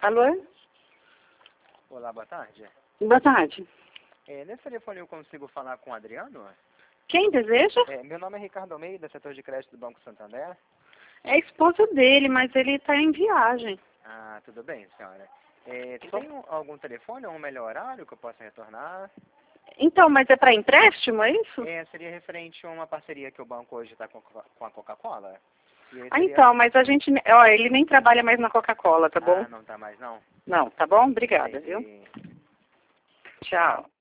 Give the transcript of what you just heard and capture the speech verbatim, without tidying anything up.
Alô? Olá, boa tarde. Boa tarde. É, nesse telefone eu consigo falar com o Adriano? Quem deseja? É, meu nome é Ricardo Almeida, setor de crédito do Banco Santander. É a esposa dele, mas ele está em viagem. Ah, tudo bem, senhora. É, Tá bom. tem um- algum telefone ou um melhor horário que eu possa retornar? Então, mas é para empréstimo, é isso? É, seria referente a uma parceria que o banco hoje está com, com a Coca-Cola. E aí Ah, seria... então, mas a gente... Ó, ele nem trabalha mais na Coca-Cola, tá bom? Ah, não tá mais não? Não, tá bom? Obrigada, viu? Entendi. Tchau.